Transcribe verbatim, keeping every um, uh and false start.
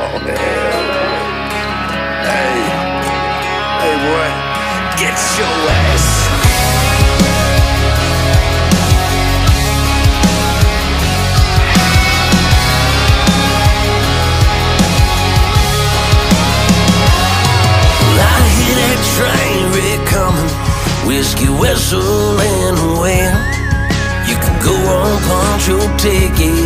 Oh man. Hey, hey boy, get your ass. Well, I hear that train wreck coming, whiskey whistling well. You can go on, punch your ticket